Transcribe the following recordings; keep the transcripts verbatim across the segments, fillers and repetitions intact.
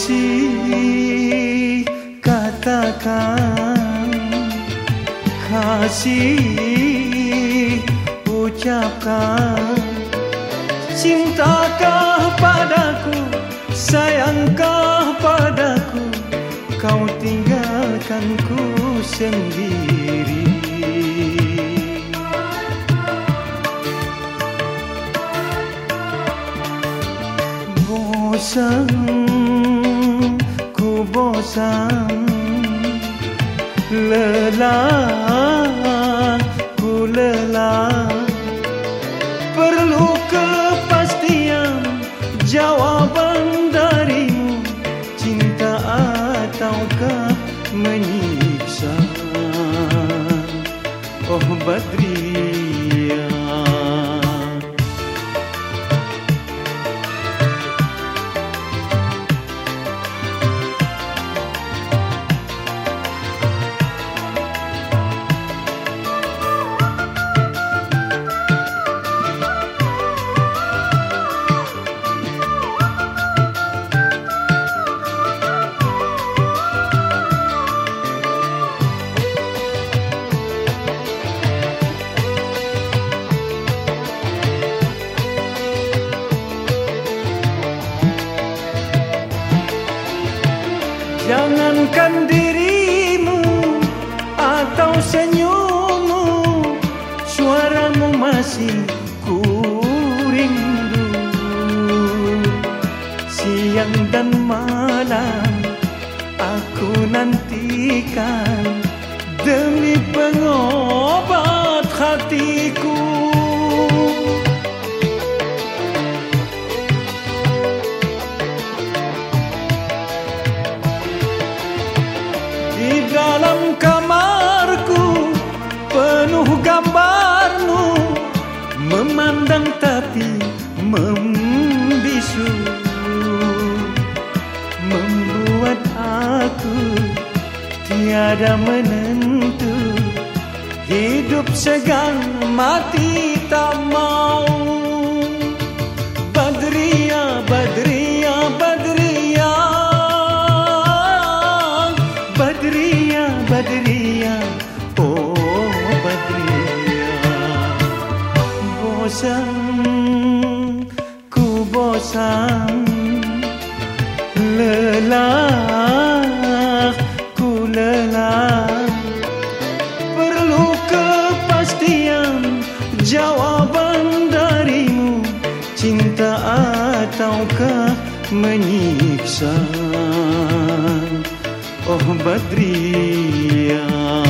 Kasih, katakan, kasih, ucapkan. Cintakah padaku, sayangkah padaku, kau tinggalkanku sendiri. Bosan, ku bosan, lelah, ku lelah. Perlu kepastian jawaban darimu, cinta ataukah menyiksa? Oh Badriah, jangankan dirimu atau senyummu, suaramu masih ku rindu. Siang dan malam aku nantikan demi pengobat hatiku. Di dalam kamarku penuh gambarmu, memandang tapi membisu, membuat aku tiada menentu. Hidup segan, mati tak mau. Badriah, Badriah, Badriah, Badriah, Badriah, oh Badriah. Bosan, ku bosan, lelah, ku lelah. Perlu kepastian jawaban darimu, cinta ataukah menyiksa? Oh Badriah,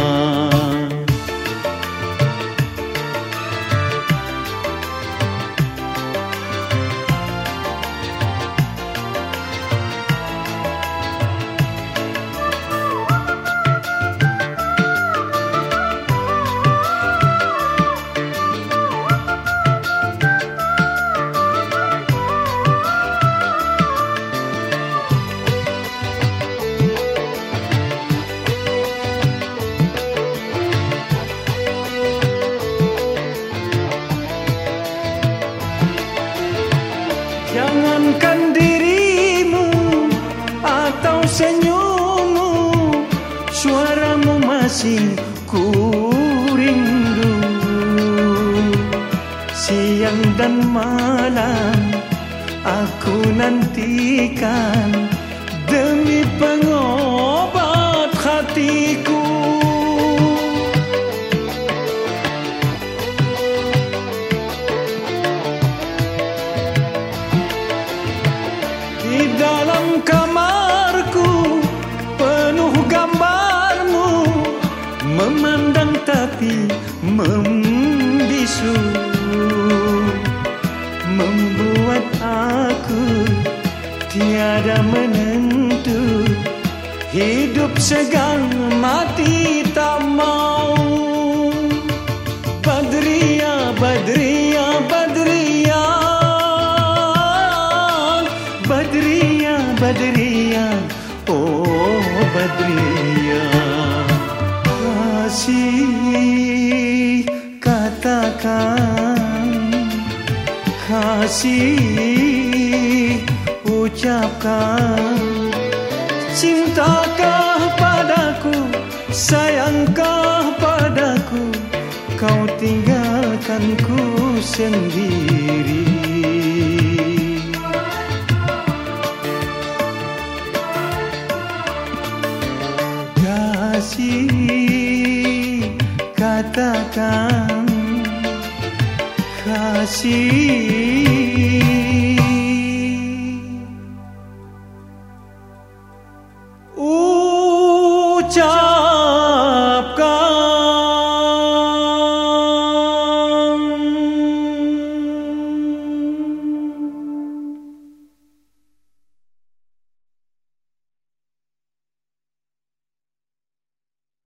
jangankan dirimu atau senyummu, suaramu masih ku rindu. Siang dan malam aku nantikan demi pengobat hatiku. Di dalam kamarku penuh gambarmu, memandang tapi membisu, membuat aku tiada menentu. Hidup segan, mati tak mau. Badriah, Badriah, Badriah, Badriah, Badriah, oh Badriah. Kasih, katakan, kasih, ucapkan. Cintakah padaku, sayangkah padaku, kau tinggalkanku sendiri. Kasih, katakan kasih. Ucap